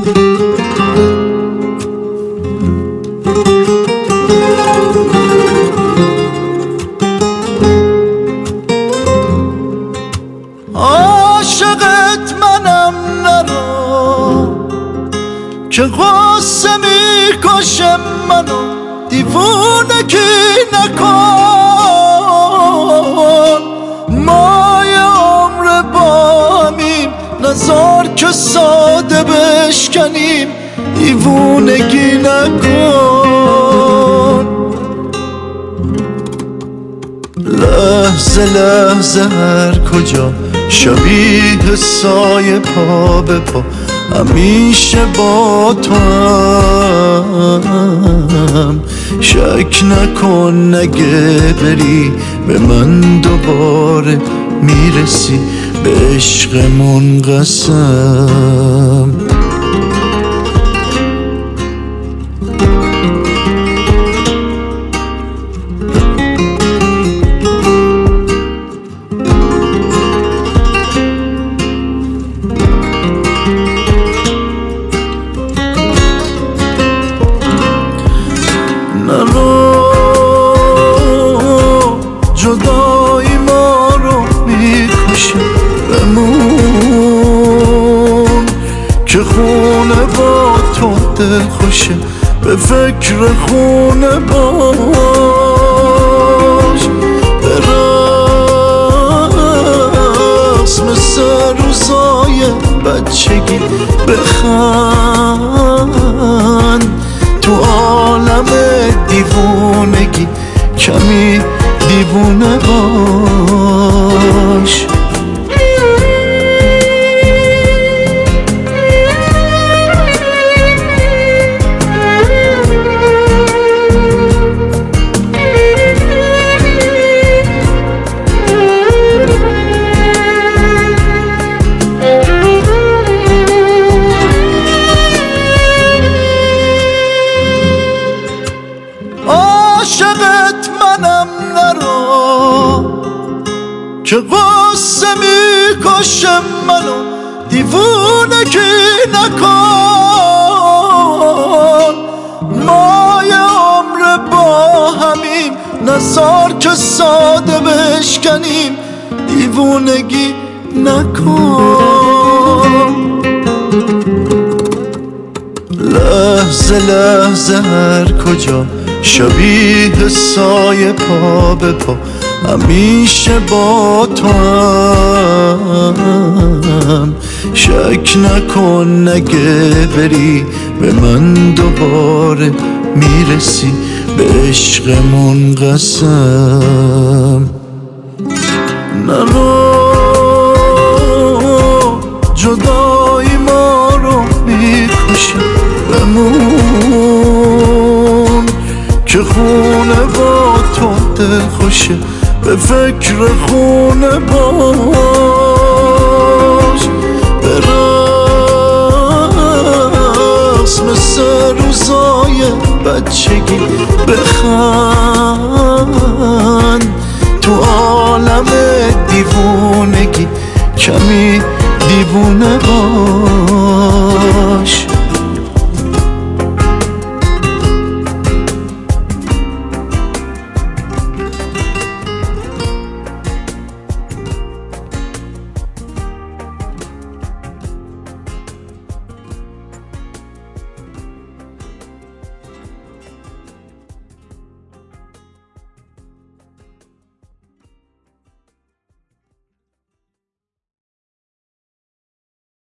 عاشقت منم نرو که غصه میکشه منو، دیوونگی نکن. ما یه عمر با همیم، نزار که ساده بشکنیم، دیوونگی نکن. لحظه لحظه هر کجا شبیه سایه پا به پا، همیشه با تو هم. شک نکن نگه بری به من دوباره میرسی، به عشقمون قسم. جدایی ما رو میکشه، بمون که خونه با تو دل خوشه، به فکر خونه باش. به رقص مثل روزای بچگی بخند، تو عالم دیوونگی کمی دیوونه باش. عاشقت منم نرو که غصه میکشه منو، دیوونگی نکن. ما یه عمر با همیم، نزار که ساده بشکنیم، دیوونگی نکن. لحظه لحظه هر کجا شبیه سایه پا به پا، همیشه با تو هم. شک نکن نگه بری به من دوباره میرسی، به عشقمون قسم. نرو جدایی ما رو میکشه، بمون که خونه با تو دل خوشه، به فکر خونه باش. به رقص مثل روزای بچگی بخند، تو عالم دیوونگی کمی دیوونه باش.